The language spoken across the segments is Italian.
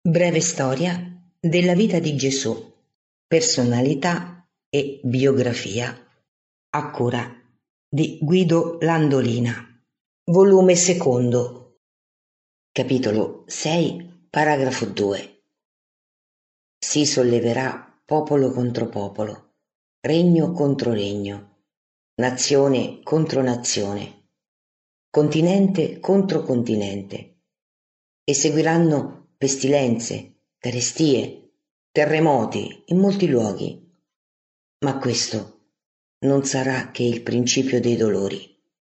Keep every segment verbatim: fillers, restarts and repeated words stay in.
Breve storia della vita di Gesù, personalità e biografia, a cura di Guido Landolina, volume secondo, capitolo sei, paragrafo due. Si solleverà popolo contro popolo, regno contro regno, nazione contro nazione, continente contro continente, e seguiranno pestilenze, carestie, terremoti in molti luoghi, ma questo non sarà che il principio dei dolori.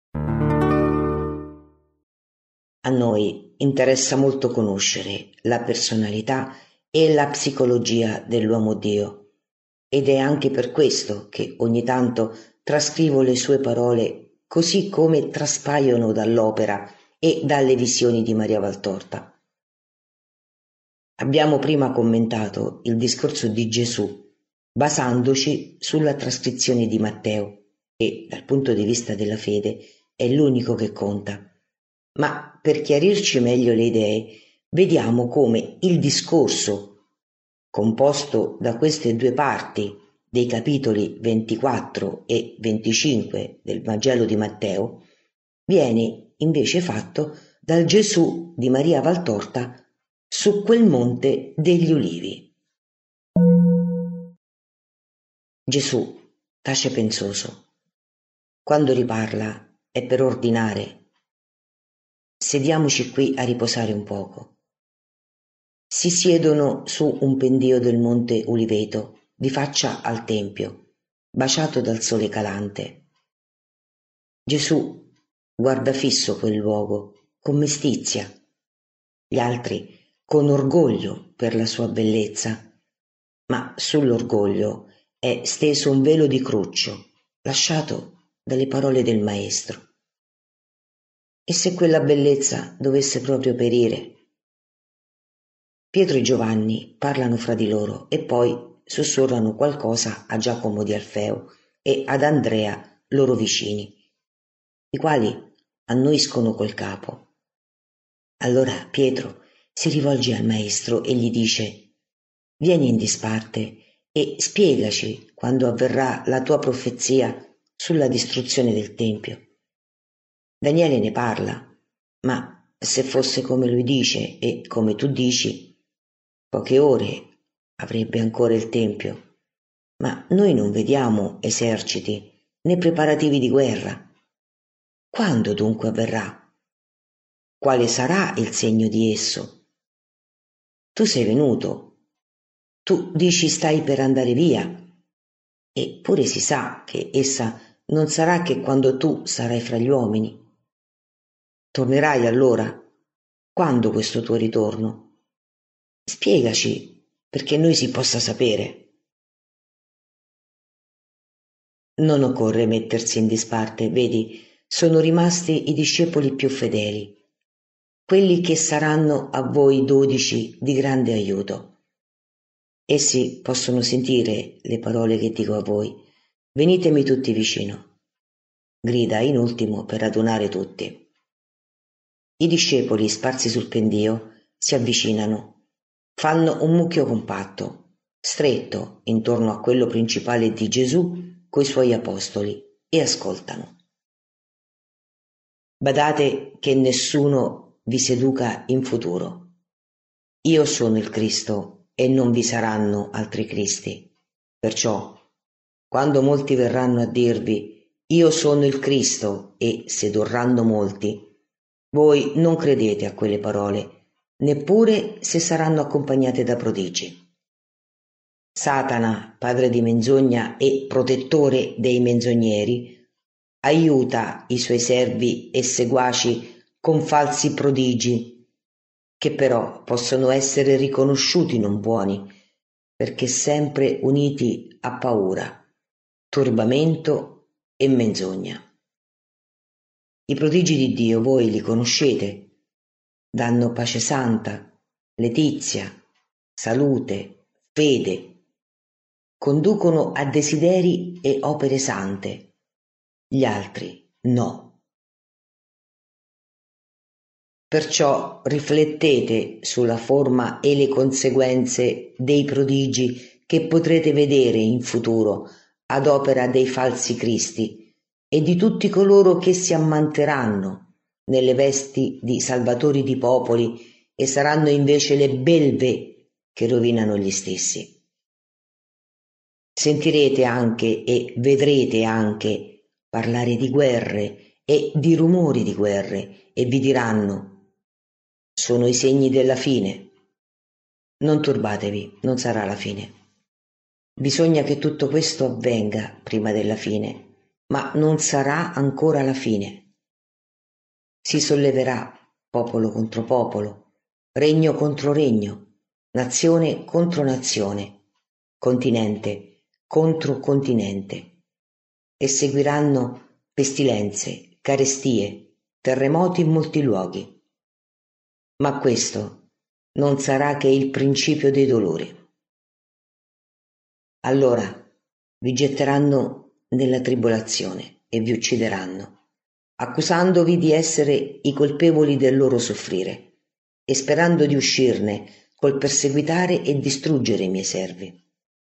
A noi interessa molto conoscere la personalità e la psicologia dell'uomo Dio, ed è anche per questo che ogni tanto trascrivo le sue parole così come traspaiono dall'opera e dalle visioni di Maria Valtorta. Abbiamo prima commentato il discorso di Gesù basandoci sulla trascrizione di Matteo, che dal punto di vista della fede è l'unico che conta. Ma per chiarirci meglio le idee, vediamo come il discorso, composto da queste due parti dei capitoli ventiquattro e venticinque del Vangelo di Matteo, viene invece fatto dal Gesù di Maria Valtorta su quel monte degli Ulivi. Gesù tace pensoso. Quando riparla è per ordinare: sediamoci qui a riposare un poco. Si siedono su un pendio del monte Uliveto, di faccia al tempio, baciato dal sole calante. Gesù guarda fisso quel luogo, con mestizia, gli altri con orgoglio per la sua bellezza, ma sull'orgoglio è steso un velo di cruccio, lasciato dalle parole del Maestro. E se quella bellezza dovesse proprio perire? Pietro e Giovanni parlano fra di loro e poi sussurrano qualcosa a Giacomo di Alfeo e ad Andrea, loro vicini, i quali annuiscono col capo. Allora Pietro si rivolge al Maestro e gli dice: vieni in disparte e spiegaci quando avverrà la tua profezia sulla distruzione del Tempio. Daniele ne parla, ma se fosse come lui dice e come tu dici, poche ore avrebbe ancora il Tempio, ma noi non vediamo eserciti né preparativi di guerra. Quando dunque avverrà? Quale sarà il segno di esso? Tu sei venuto, tu dici stai per andare via, eppure si sa che essa non sarà che quando tu sarai fra gli uomini. Tornerai allora? Quando questo tuo ritorno? Spiegaci, perché noi si possa sapere. Non occorre mettersi in disparte, vedi, sono rimasti i discepoli più fedeli, quelli che saranno a voi dodici di grande aiuto. Essi possono sentire le parole che dico a voi. Venitemi tutti vicino. Grida in ultimo per radunare tutti. I discepoli, sparsi sul pendio, si avvicinano, fanno un mucchio compatto, stretto intorno a quello principale di Gesù coi suoi apostoli, e ascoltano. Badate che nessuno vi seduca in futuro. Io sono il Cristo e non vi saranno altri Cristi. Perciò, quando molti verranno a dirvi io sono il Cristo e sedurranno molti, voi non credete a quelle parole, neppure se saranno accompagnate da prodigi. Satana, padre di menzogna e protettore dei menzogneri, aiuta i suoi servi e seguaci con falsi prodigi, che però possono essere riconosciuti non buoni, perché sempre uniti a paura, turbamento e menzogna. I prodigi di Dio voi li conoscete, danno pace santa, letizia, salute, fede, conducono a desideri e opere sante, gli altri no. Perciò riflettete sulla forma e le conseguenze dei prodigi che potrete vedere in futuro ad opera dei falsi cristi e di tutti coloro che si ammanteranno nelle vesti di salvatori di popoli e saranno invece le belve che rovinano gli stessi. Sentirete anche e vedrete anche parlare di guerre e di rumori di guerre e vi diranno: sono i segni della fine. Non turbatevi, non sarà la fine. Bisogna che tutto questo avvenga prima della fine, ma non sarà ancora la fine. Si solleverà popolo contro popolo, regno contro regno, nazione contro nazione, continente contro continente, e seguiranno pestilenze, carestie, terremoti in molti luoghi. Ma questo non sarà che il principio dei dolori. Allora vi getteranno nella tribolazione e vi uccideranno, accusandovi di essere i colpevoli del loro soffrire e sperando di uscirne col perseguitare e distruggere i miei servi.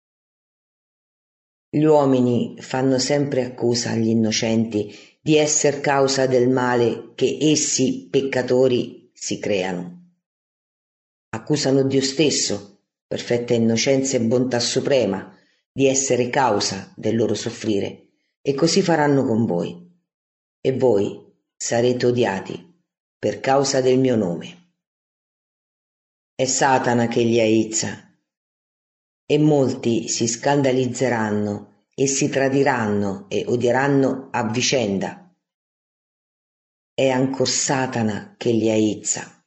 Gli uomini fanno sempre accusa agli innocenti di esser causa del male che essi, peccatori, si creano. Accusano Dio stesso, perfetta innocenza e bontà suprema, di essere causa del loro soffrire, e così faranno con voi. E voi sarete odiati per causa del mio nome. È Satana che li aizza, e molti si scandalizzeranno e si tradiranno e odieranno a vicenda. È ancor Satana che li aizza.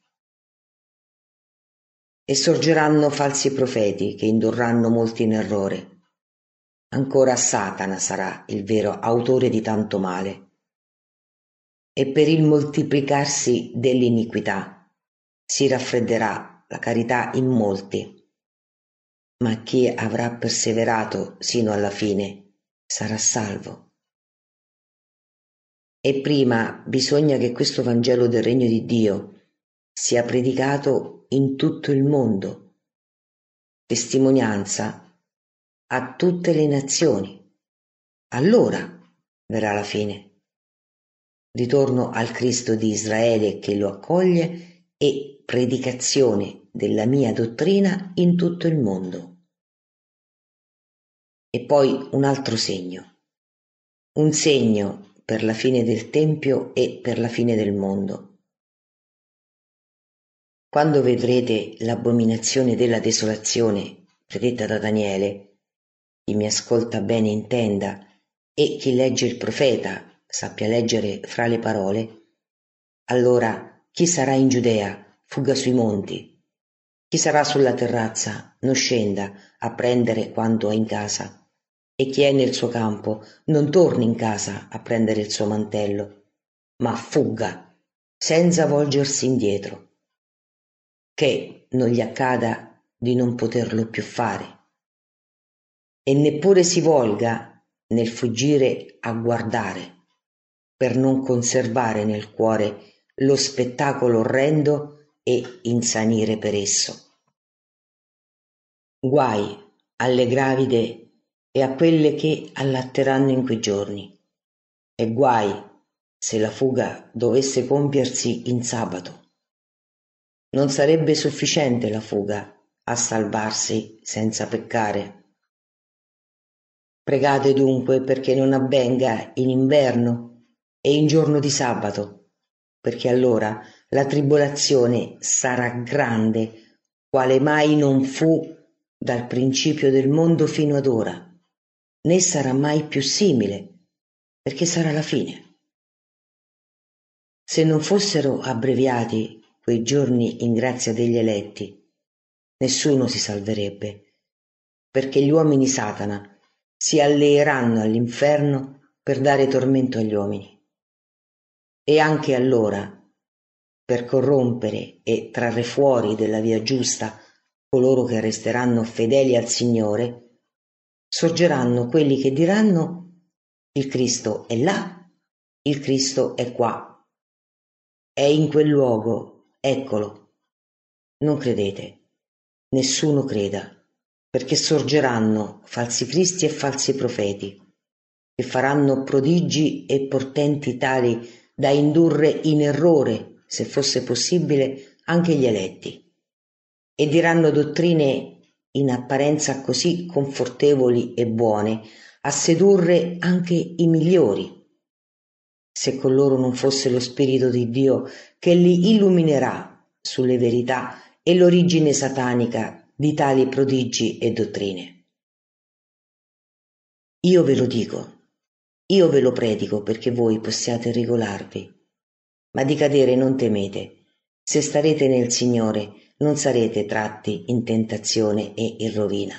E sorgeranno falsi profeti che indurranno molti in errore. Ancora Satana sarà il vero autore di tanto male. E per il moltiplicarsi dell'iniquità si raffredderà la carità in molti. Ma chi avrà perseverato sino alla fine sarà salvo. E prima bisogna che questo Vangelo del Regno di Dio sia predicato in tutto il mondo, testimonianza a tutte le nazioni. Allora verrà la fine. Ritorno al Cristo di Israele che lo accoglie e predicazione della mia dottrina in tutto il mondo. E poi un altro segno, un segno per la fine del Tempio e per la fine del mondo. Quando vedrete l'abominazione della desolazione predetta da Daniele, chi mi ascolta bene intenda, e chi legge il profeta sappia leggere fra le parole, allora chi sarà in Giudea fuga sui monti, chi sarà sulla terrazza non scenda a prendere quanto ha in casa, e chi è nel suo campo non torni in casa a prendere il suo mantello, ma fugga senza volgersi indietro, che non gli accada di non poterlo più fare, e neppure si volga nel fuggire a guardare, per non conservare nel cuore lo spettacolo orrendo e insanire per esso. Guai alle gravide e a quelle che allatteranno in quei giorni, e guai se la fuga dovesse compiersi in sabato. Non sarebbe sufficiente la fuga a salvarsi senza peccare. Pregate dunque perché non avvenga in inverno e in giorno di sabato, perché allora la tribolazione sarà grande, quale mai non fu dal principio del mondo fino ad ora, né sarà mai più simile, perché sarà la fine. Se non fossero abbreviati quei giorni in grazia degli eletti, nessuno si salverebbe, perché gli uomini Satana si alleeranno all'inferno per dare tormento agli uomini. E anche allora, per corrompere e trarre fuori della via giusta coloro che resteranno fedeli al Signore, sorgeranno quelli che diranno: il Cristo è là, il Cristo è qua, è in quel luogo eccolo. Non credete, nessuno creda, perché sorgeranno falsi cristi e falsi profeti, che faranno prodigi e portenti tali da indurre in errore, se fosse possibile, anche gli eletti, e diranno dottrine in apparenza così confortevoli e buone a sedurre anche i migliori, se con loro non fosse lo Spirito di Dio che li illuminerà sulle verità e l'origine satanica di tali prodigi e dottrine. Io ve lo dico, io ve lo predico perché voi possiate regolarvi, ma di cadere non temete. Se starete nel Signore non sarete tratti in tentazione e in rovina.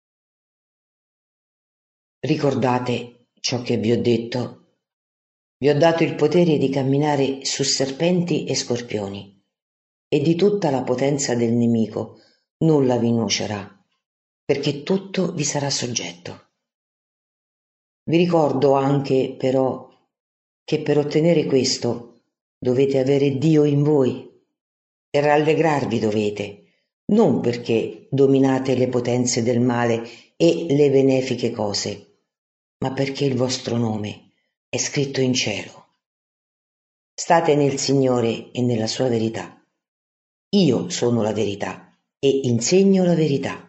Ricordate ciò che vi ho detto. Vi ho dato il potere di camminare su serpenti e scorpioni, e di tutta la potenza del nemico nulla vi nuocerà, perché tutto vi sarà soggetto. Vi ricordo anche, però, che per ottenere questo dovete avere Dio in voi, e rallegrarvi dovete, non perché dominate le potenze del male e le benefiche cose, ma perché il vostro nome è scritto in cielo. State nel Signore e nella sua verità. Io sono la verità e insegno la verità.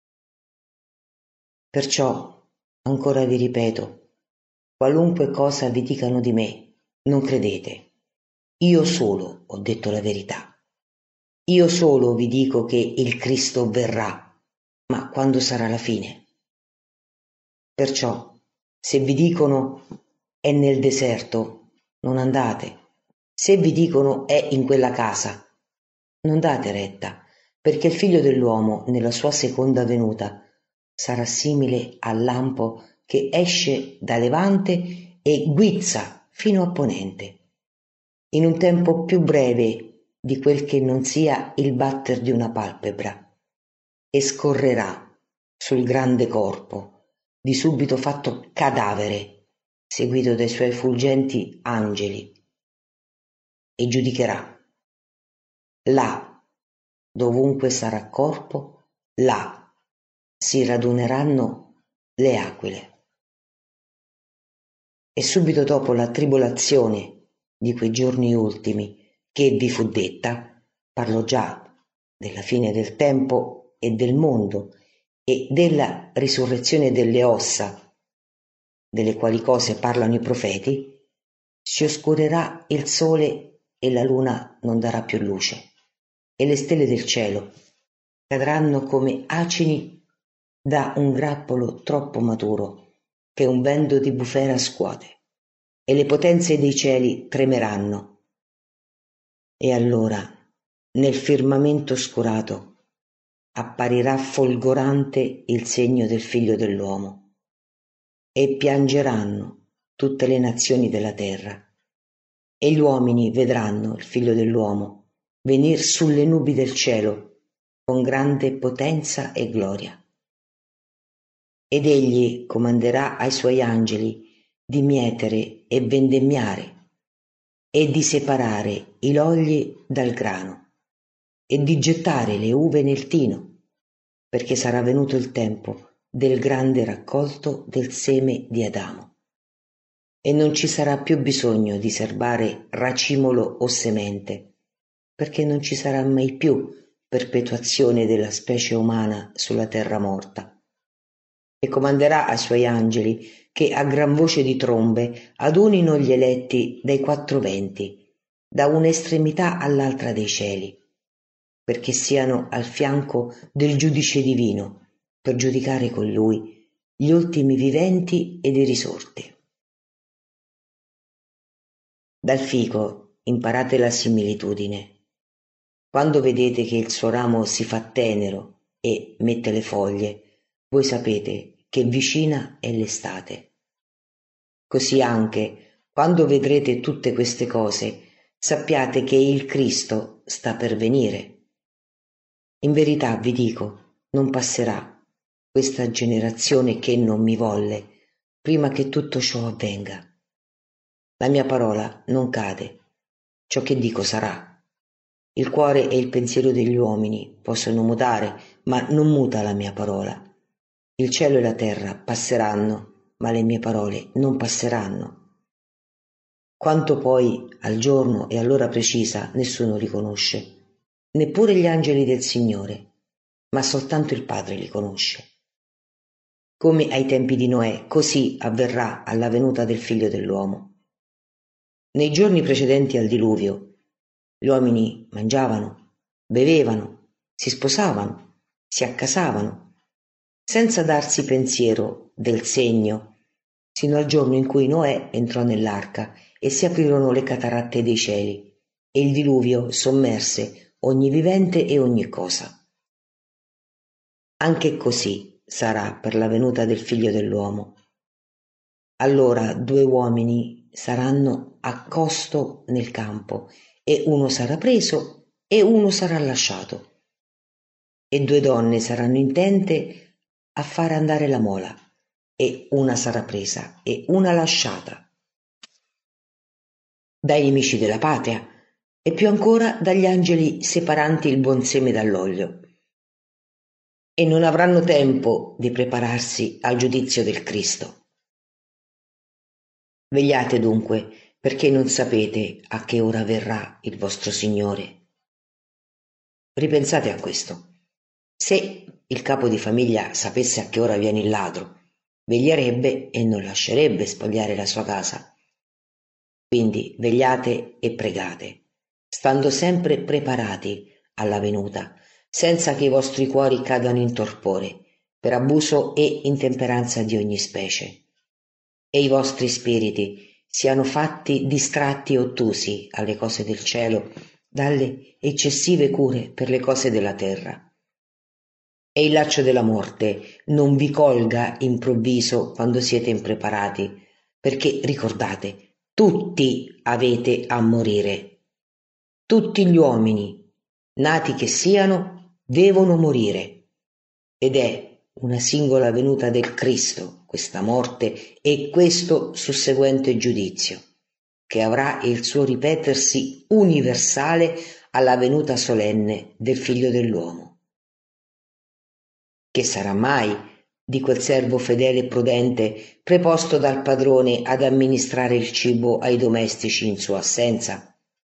Perciò, ancora vi ripeto, qualunque cosa vi dicano di me, non credete. Io solo ho detto la verità. Io solo vi dico che il Cristo verrà, ma quando sarà la fine. Perciò, se vi dicono è nel deserto, non andate. Se vi dicono è in quella casa, non date retta, perché il Figlio dell'uomo, nella sua seconda venuta, sarà simile al lampo che esce da levante e guizza fino a ponente, in un tempo più breve di quel che non sia il batter di una palpebra, e scorrerà sul grande corpo, di subito fatto cadavere, seguito dai suoi fulgenti angeli, e giudicherà. Là, dovunque sarà corpo, là si raduneranno le aquile. E subito dopo la tribolazione di quei giorni ultimi che vi fu detta, parlo già della fine del tempo e del mondo e della risurrezione delle ossa, delle quali cose parlano i profeti, si oscurerà il sole e la luna non darà più luce, e le stelle del cielo cadranno come acini da un grappolo troppo maturo che un vento di bufera scuote, e le potenze dei cieli tremeranno. E allora, nel firmamento oscurato, apparirà folgorante il segno del Figlio dell'uomo, e piangeranno tutte le nazioni della terra, e gli uomini vedranno il Figlio dell'uomo venir sulle nubi del cielo con grande potenza e gloria. Ed egli comanderà ai suoi angeli di mietere e vendemmiare, e di separare i logli dal grano, e di gettare le uve nel tino, perché sarà venuto il tempo del grande raccolto del seme di Adamo. E non ci sarà più bisogno di serbare racimolo o semente, perché non ci sarà mai più perpetuazione della specie umana sulla terra morta. E comanderà ai suoi angeli che a gran voce di trombe adunino gli eletti dai quattro venti, da un'estremità all'altra dei cieli, perché siano al fianco del giudice divino, per giudicare con lui gli ultimi viventi ed i risorti. Dal fico imparate la similitudine. Quando vedete che il suo ramo si fa tenero e mette le foglie, voi sapete che vicina è l'estate. Così anche, quando vedrete tutte queste cose, sappiate che il Cristo sta per venire. In verità vi dico, non passerà questa generazione che non mi volle, prima che tutto ciò avvenga. La mia parola non cade, ciò che dico sarà. Il cuore e il pensiero degli uomini possono mutare, ma non muta la mia parola. Il cielo e la terra passeranno, ma le mie parole non passeranno. Quanto poi al giorno e all'ora precisa nessuno li conosce, neppure gli angeli del Signore, ma soltanto il Padre li conosce. Come ai tempi di Noè, così avverrà alla venuta del Figlio dell'uomo. Nei giorni precedenti al diluvio, gli uomini mangiavano, bevevano, si sposavano, si accasavano, senza darsi pensiero del segno, sino al giorno in cui Noè entrò nell'arca e si aprirono le cataratte dei cieli, e il diluvio sommerse ogni vivente e ogni cosa. Anche così sarà per la venuta del Figlio dell'uomo. Allora due uomini saranno a costo nel campo, e uno sarà preso e uno sarà lasciato. E due donne saranno intente a fare andare la mola, e una sarà presa e una lasciata. Dai nemici della patria, e più ancora dagli angeli separanti il buon seme dall'olio. E non avranno tempo di prepararsi al giudizio del Cristo. Vegliate dunque, perché non sapete a che ora verrà il vostro Signore. Ripensate a questo. Se il capo di famiglia sapesse a che ora viene il ladro, veglierebbe e non lascerebbe spogliare la sua casa. Quindi vegliate e pregate, stando sempre preparati alla venuta, senza che i vostri cuori cadano in torpore, per abuso e intemperanza di ogni specie, e i vostri spiriti siano fatti distratti e ottusi alle cose del cielo dalle eccessive cure per le cose della terra. E il laccio della morte non vi colga improvviso quando siete impreparati, perché ricordate, tutti avete a morire. Tutti gli uomini, nati che siano, devono morire. Ed è una singola venuta del Cristo, questa morte e questo susseguente giudizio, che avrà il suo ripetersi universale alla venuta solenne del Figlio dell'uomo. Che sarà mai di quel servo fedele e prudente preposto dal padrone ad amministrare il cibo ai domestici in sua assenza?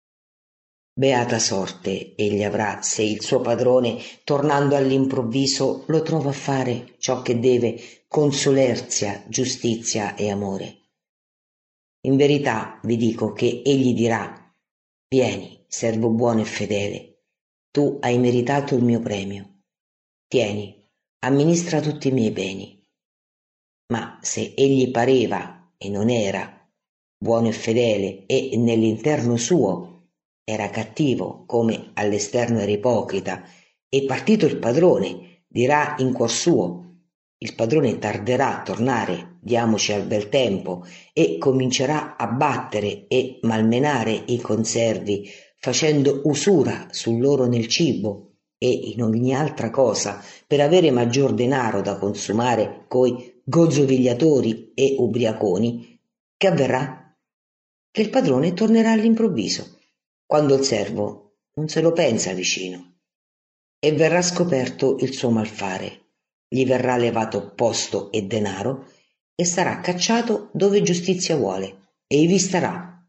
Beata sorte egli avrà se il suo padrone, tornando all'improvviso, lo trova a fare ciò che deve con solerzia, giustizia e amore. In verità vi dico che egli dirà: vieni, servo buono e fedele, tu hai meritato il mio premio. Tieni, amministra tutti i miei beni. Ma se egli pareva e non era buono e fedele e nell'interno suo era cattivo come all'esterno era ipocrita, e partito il padrone dirà in cuor suo: il padrone tarderà a tornare, diamoci al bel tempo, e comincerà a battere e malmenare i conservi, facendo usura su loro nel cibo e in ogni altra cosa, per avere maggior denaro da consumare coi gozzovigliatori e ubriaconi. Che avverrà? Che il padrone tornerà all'improvviso, quando il servo non se lo pensa vicino, e verrà scoperto il suo malfare, gli verrà levato posto e denaro, e sarà cacciato dove giustizia vuole, e ivi starà.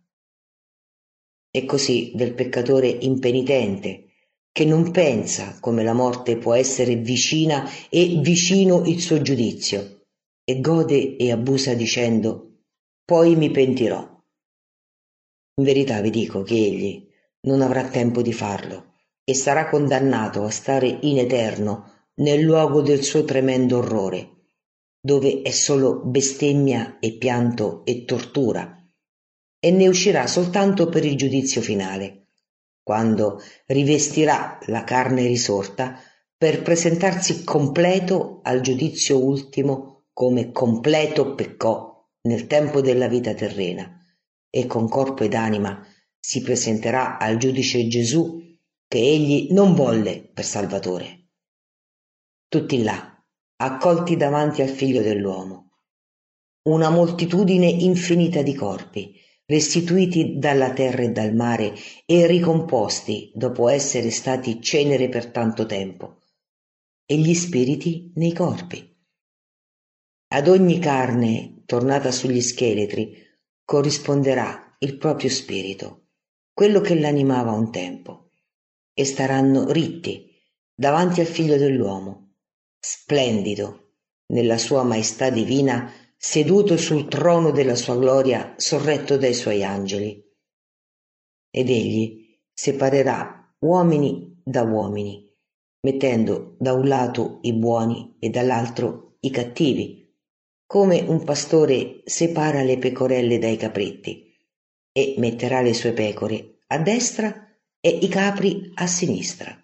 E così del peccatore impenitente, che non pensa come la morte può essere vicina e vicino il suo giudizio, e gode e abusa dicendo: poi mi pentirò. In verità vi dico che egli non avrà tempo di farlo e sarà condannato a stare in eterno nel luogo del suo tremendo orrore, dove è solo bestemmia e pianto e tortura, e ne uscirà soltanto per il giudizio finale, quando rivestirà la carne risorta per presentarsi completo al giudizio ultimo, come completo peccò nel tempo della vita terrena, e con corpo ed anima si presenterà al giudice Gesù, che egli non volle per Salvatore. Tutti là, accolti davanti al Figlio dell'uomo, una moltitudine infinita di corpi, restituiti dalla terra e dal mare e ricomposti dopo essere stati cenere per tanto tempo, e gli spiriti nei corpi. Ad ogni carne tornata sugli scheletri corrisponderà il proprio spirito, quello che l'animava un tempo, e staranno ritti davanti al Figlio dell'uomo, splendido nella sua maestà divina, seduto sul trono della sua gloria, sorretto dai suoi angeli. Ed egli separerà uomini da uomini, mettendo da un lato i buoni e dall'altro i cattivi, come un pastore separa le pecorelle dai capretti, e metterà le sue pecore a destra e i capri a sinistra.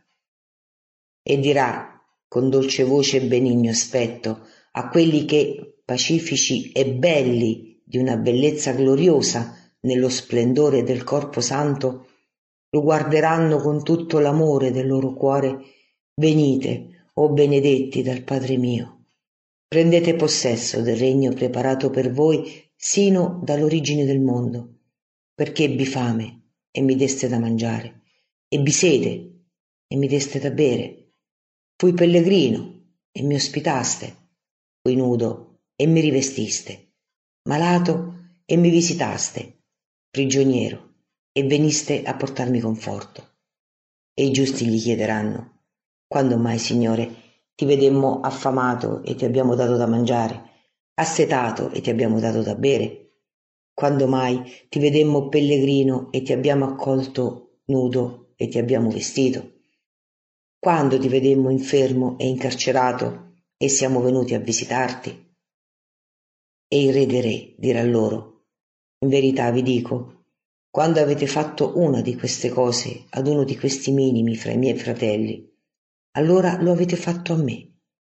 E dirà con dolce voce e benigno aspetto a quelli che, pacifici e belli di una bellezza gloriosa nello splendore del corpo santo, lo guarderanno con tutto l'amore del loro cuore: venite, o benedetti dal Padre mio, prendete possesso del regno preparato per voi sino dall'origine del mondo, perché ebbi fame e mi deste da mangiare, ebbi sede e mi deste da bere, fui pellegrino e mi ospitaste, fui nudo e mi rivestiste, malato e mi visitaste, prigioniero e veniste a portarmi conforto. E i giusti gli chiederanno: quando mai, Signore, ti vedemmo affamato e ti abbiamo dato da mangiare, assetato e ti abbiamo dato da bere? Quando mai ti vedemmo pellegrino e ti abbiamo accolto, nudo e ti abbiamo vestito? Quando ti vedemmo infermo e incarcerato e siamo venuti a visitarti? E il re dei re dirà loro: in verità vi dico, quando avete fatto una di queste cose ad uno di questi minimi fra i miei fratelli, allora lo avete fatto a me.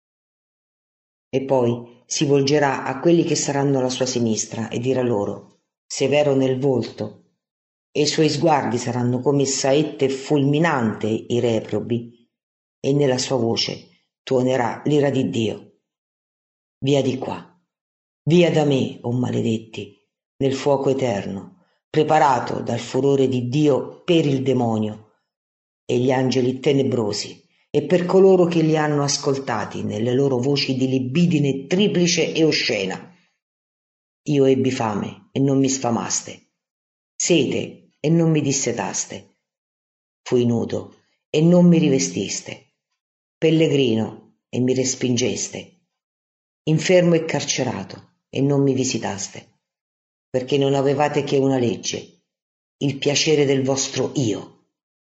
E poi si volgerà a quelli che saranno alla sua sinistra e dirà loro, severo nel volto, e i suoi sguardi saranno come saette fulminante i reprobi, e nella sua voce tuonerà l'ira di Dio. Via di qua, via da me, o maledetti, nel fuoco eterno, preparato dal furore di Dio per il demonio e gli angeli tenebrosi, e per coloro che li hanno ascoltati nelle loro voci di libidine triplice e oscena. Io ebbi fame e non mi sfamaste, sete e non mi dissetaste, fui nudo e non mi rivestiste, pellegrino e mi respingeste, infermo e carcerato e non mi visitaste, perché non avevate che una legge, il piacere del vostro io.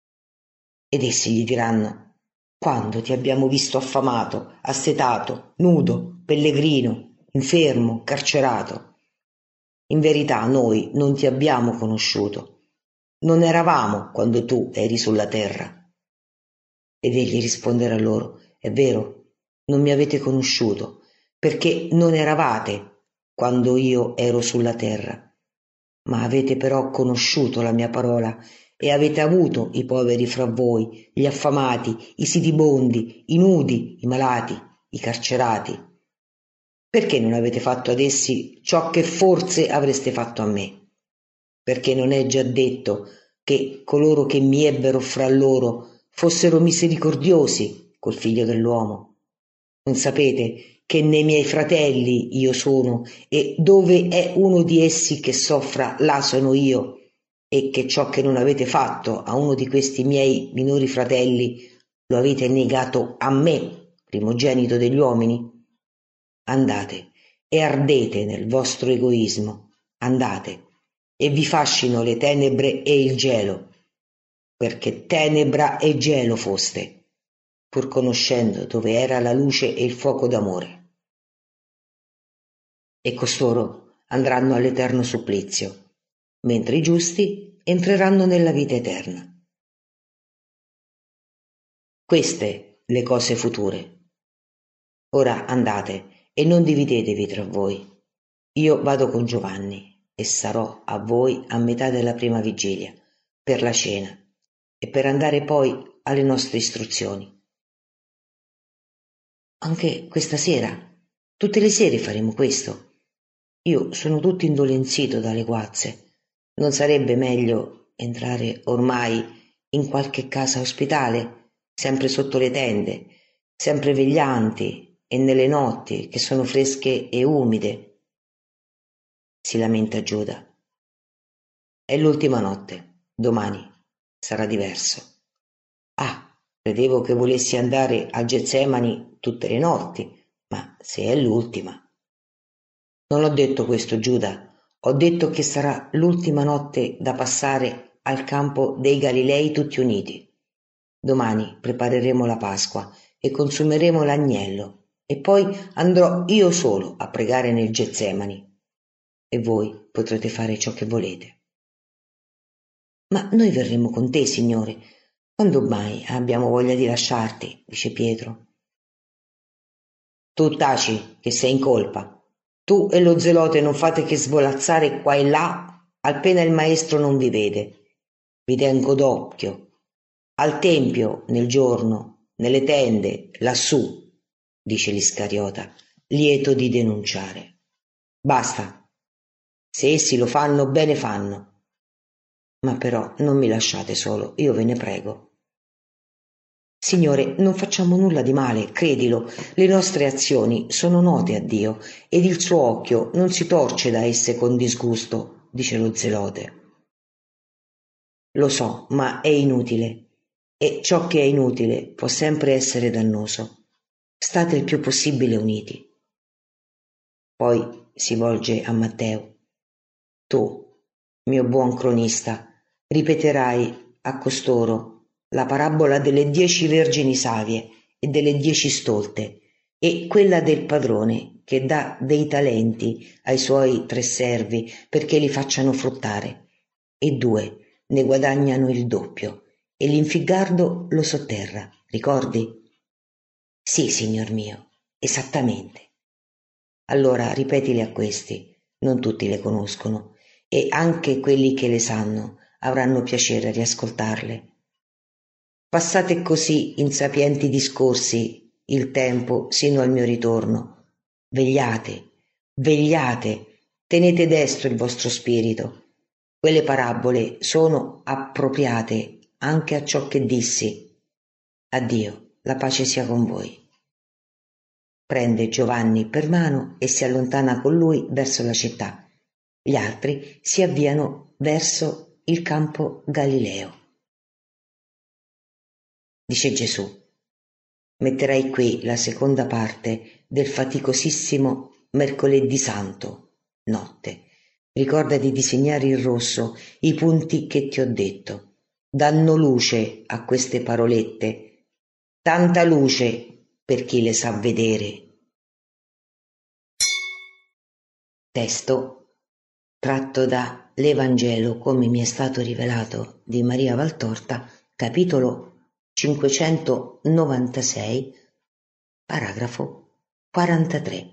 Ed essi gli diranno: quando ti abbiamo visto affamato, assetato, nudo, pellegrino, infermo, carcerato? In verità noi non ti abbiamo conosciuto, non eravamo quando tu eri sulla terra. Ed egli risponderà loro: è vero, non mi avete conosciuto, perché non eravate quando io ero sulla terra, ma avete però conosciuto la mia parola e avete avuto i poveri fra voi, gli affamati, i sitibondi, i nudi, i malati, i carcerati. Perché non avete fatto ad essi ciò che forse avreste fatto a me? Perché non è già detto che coloro che mi ebbero fra loro fossero misericordiosi col figlio dell'uomo? Non sapete che nei miei fratelli io sono, e dove è uno di essi che soffra, là sono io, e che ciò che non avete fatto a uno di questi miei minori fratelli lo avete negato a me, primogenito degli uomini? Andate e ardete nel vostro egoismo, andate, e vi fascino le tenebre e il gelo, perché tenebra e gelo foste, pur conoscendo dove era la luce e il fuoco d'amore. E costoro andranno all'eterno supplizio, mentre i giusti entreranno nella vita eterna. Queste le cose future. Ora andate e non dividetevi tra voi. Io vado con Giovanni e sarò a voi a metà della prima vigilia, per la cena, e per andare poi alle nostre istruzioni. Anche questa sera, tutte le sere faremo questo. Io sono tutto indolenzito dalle guazze. Non sarebbe meglio entrare ormai in qualche casa ospitale, sempre sotto le tende, sempre veglianti e nelle notti che sono fresche e umide? Si lamenta Giuda. È l'ultima notte, domani sarà diverso. Ah, credevo che volessi andare al Getsemani tutte le notti, ma se è l'ultima. Non ho detto questo, Giuda, ho detto che sarà l'ultima notte da passare al campo dei Galilei tutti uniti. Domani prepareremo la Pasqua e consumeremo l'agnello, e poi andrò io solo a pregare nel Getsemani, e voi potrete fare ciò che volete. Ma noi verremo con te, Signore. Quando mai abbiamo voglia di lasciarti? Dice Pietro. Tu taci, che sei in colpa. Tu e lo zelote non fate che svolazzare qua e là appena il maestro non vi vede. Vi tengo d'occhio. Al tempio, nel giorno, nelle tende, lassù, dice l'Iscariota, lieto di denunciare. Basta. Se essi lo fanno, bene fanno. Ma però non mi lasciate solo, io ve ne prego. Signore, non facciamo nulla di male, credilo, le nostre azioni sono note a Dio ed il suo occhio non si torce da esse con disgusto, dice lo zelote. Lo so, ma è inutile, e ciò che è inutile può sempre essere dannoso. State il più possibile uniti. Poi si volge a Matteo. Tu, mio buon cronista, ripeterai a costoro la parabola delle dieci vergini savie e delle dieci stolte e quella del padrone che dà dei talenti ai suoi tre servi perché li facciano fruttare, e due ne guadagnano il doppio e l'infigardo lo sotterra, ricordi? Sì, signor mio, esattamente. Allora ripetili a questi, non tutti le conoscono, e anche quelli che le sanno avranno piacere a riascoltarle. Passate così in sapienti discorsi il tempo sino al mio ritorno. Vegliate, vegliate, tenete destro il vostro spirito. Quelle parabole sono appropriate anche a ciò che dissi. Addio, la pace sia con voi. Prende Giovanni per mano e si allontana con lui verso la città. Gli altri si avviano verso il campo Galileo. Dice Gesù: metterai qui la seconda parte del faticosissimo mercoledì santo, notte. Ricorda di disegnare in rosso i punti che ti ho detto. Danno luce a queste parolette, tanta luce per chi le sa vedere. Testo tratto da L'Evangelo come mi è stato rivelato di Maria Valtorta, capitolo cinquecentonovantasei, paragrafo quarantatré.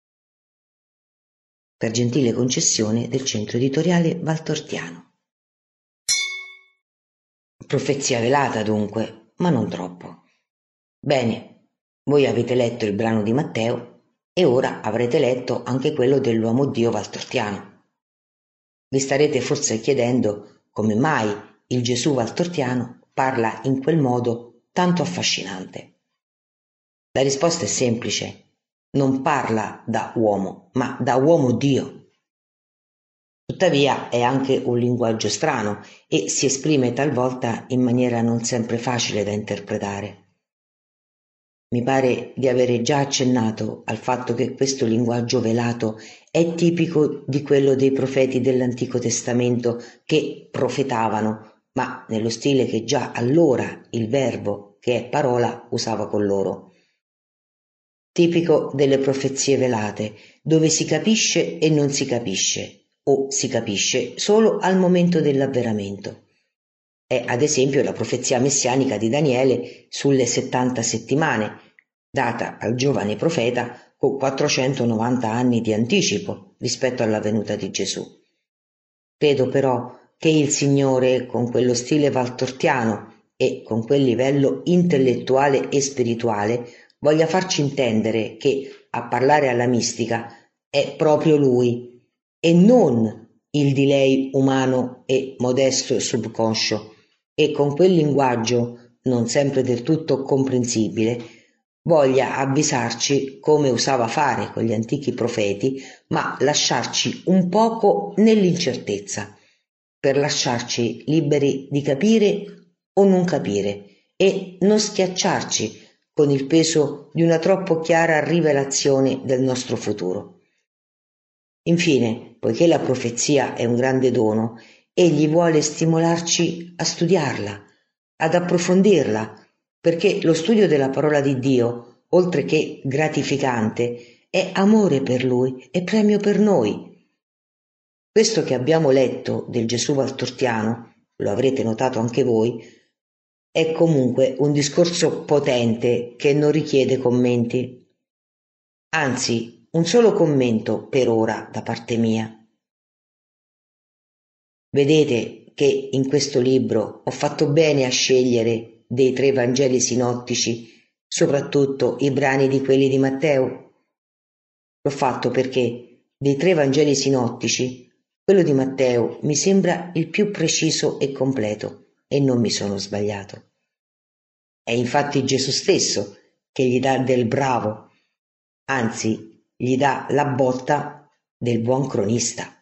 Per gentile concessione del centro editoriale Valtortiano. Profezia velata dunque, ma non troppo. Bene, voi avete letto il brano di Matteo e ora avrete letto anche quello dell'uomo Dio Valtortiano. Vi starete forse chiedendo come mai il Gesù Valtortiano parla in quel modo tanto affascinante. La risposta è semplice: non parla da uomo, ma da uomo Dio. Tuttavia è anche un linguaggio strano e si esprime talvolta in maniera non sempre facile da interpretare. Mi pare di avere già accennato al fatto che questo linguaggio velato è tipico di quello dei profeti dell'Antico Testamento che profetavano, ma nello stile che già allora il verbo, che è parola, usava con loro. Tipico delle profezie velate, dove si capisce e non si capisce, o si capisce solo al momento dell'avveramento. È ad esempio la profezia messianica di Daniele sulle settanta settimane, data al giovane profeta con quattrocentonovanta anni di anticipo rispetto alla venuta di Gesù. Credo però che il Signore, con quello stile valtortiano e con quel livello intellettuale e spirituale, voglia farci intendere che a parlare alla mistica è proprio Lui e non il di lei umano e modesto e subconscio, e con quel linguaggio non sempre del tutto comprensibile voglia avvisarci, come usava fare con gli antichi profeti, ma lasciarci un poco nell'incertezza, per lasciarci liberi di capire o non capire e non schiacciarci con il peso di una troppo chiara rivelazione del nostro futuro. Infine, poiché la profezia è un grande dono, egli vuole stimolarci a studiarla, ad approfondirla, perché lo studio della parola di Dio, oltre che gratificante, è amore per Lui e premio per noi. Questo che abbiamo letto del Gesù Valtortiano, lo avrete notato anche voi, è comunque un discorso potente che non richiede commenti. Anzi, un solo commento per ora da parte mia. Vedete che in questo libro ho fatto bene a scegliere dei tre Vangeli sinottici, soprattutto i brani di quelli di Matteo? L'ho fatto perché dei tre Vangeli sinottici, quello di Matteo mi sembra il più preciso e completo, e non mi sono sbagliato. È infatti Gesù stesso che gli dà del bravo, anzi gli dà la botta del buon cronista.